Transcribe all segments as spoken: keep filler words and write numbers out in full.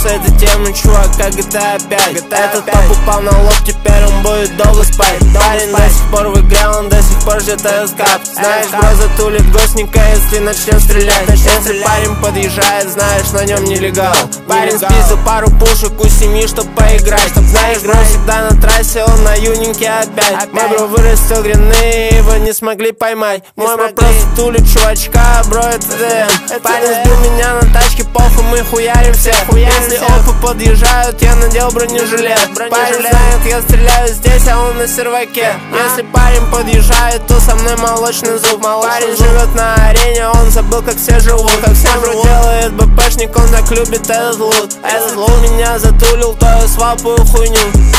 с этой темы, чувак, как джи ти эй пять. Этот топ упал на лоб, теперь он будет долго спать. Парень до сих пор в игре, он до сих пор ждет эскап. Знаешь, бро, затулит гостника, если начнем стрелять. Если парень подъезжает, знаешь, на нем нелегал. Парень спиздил пару пушек у семьи, чтоб поиграть. Знаешь, бро, всегда на трассе, он на юнинке опять. Мой бро вырастил грины, его не смогли поймать. Мой бро просто тулит чувачка, бро, это ДМ. Парень сбил меня на тачке, похуй, мы хуярим всех. Если опы подъезжают, я надел бронежилет. Парень знает, я стреляю здесь, а он на серваке. Если парень подъезжает, то со мной молочный зуб. Парень живет на арене, он забыл, как все живут. Как все живут. Делает БПшник, он так любит этот лут. Этот лут меня затулил, то я свапаю хуйню.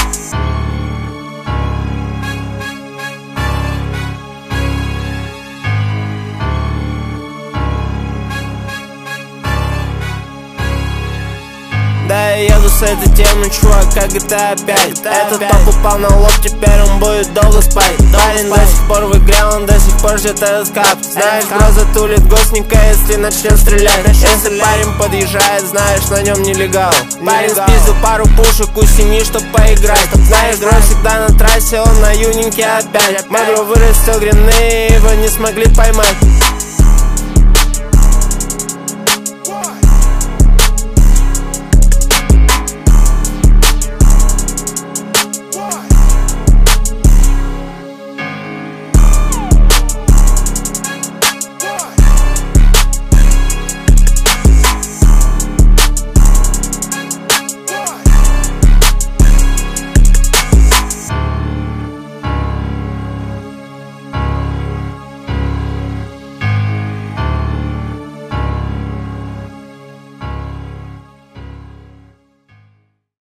Да, я еду с этой темы, чувак, как джи ти эй пять. Этот топ упал на лоб, теперь он будет долго спать. Парень до сих пор в игре, он до сих пор ждет эскап. Знаешь, бро, затулит гостника, если начнем стрелять. Если парень подъезжает, знаешь, на нем нелегал. Парень спиздил пару пушек у семьи, чтоб поиграть. Знаешь, бро, всегда на трассе, он на юнинке опять. Мой бро вырастил грины, его не смогли поймать.